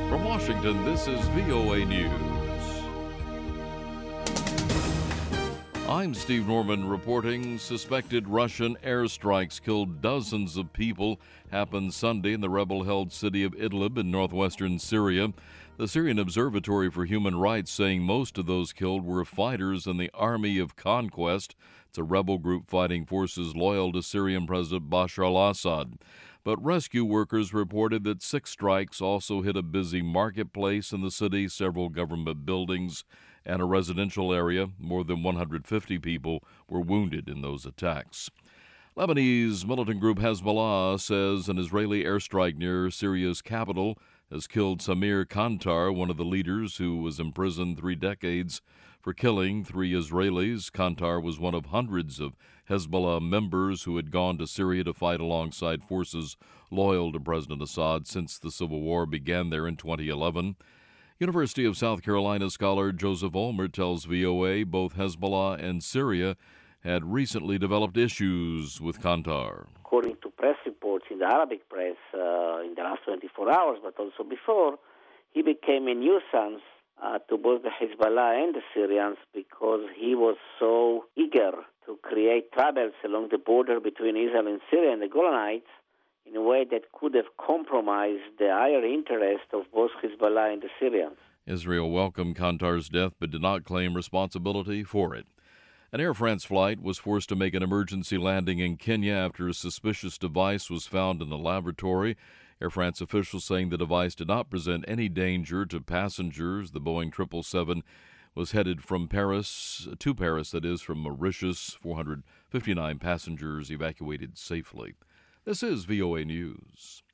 From Washington, this is VOA News. I'm Steve Norman reporting. Suspected Russian airstrikes killed dozens of people. Happened Sunday in the rebel-held city of Idlib in northwestern Syria. The Syrian Observatory for Human Rights saying most of those killed were fighters in the Army of Conquest. It's a rebel group fighting forces loyal to Syrian President Bashar al-Assad. But rescue workers reported that 6 strikes also hit a busy marketplace in the city, several government buildings, and a residential area. More than 150 people were wounded in those attacks. Lebanese militant group Hezbollah says an Israeli airstrike near Syria's capital has killed Samir Kantar, one of the leaders who was imprisoned 3 decades for killing 3 Israelis. Kantar was one of hundreds of Hezbollah members who had gone to Syria to fight alongside forces loyal to President Assad since the civil war began there in 2011. University of South Carolina scholar Joseph Ulmer tells VOA both Hezbollah and Syria had recently developed issues with Kantar. According to press reports in the Arabic press in the last 24 hours, but also before, he became a nuisance to both the Hezbollah and the Syrians because he was so eager to create troubles along the border between Israel and Syria and the Golanites in a way that could have compromised the higher interest of both Hezbollah and the Syrians. Israel welcomed Kantar's death but did not claim responsibility for it. An Air France flight was forced to make an emergency landing in Kenya after a suspicious device was found in the laboratory. Air France officials saying the device did not present any danger to passengers. The Boeing 777 was headed from Paris, from Mauritius. 459 passengers evacuated safely. This is VOA News.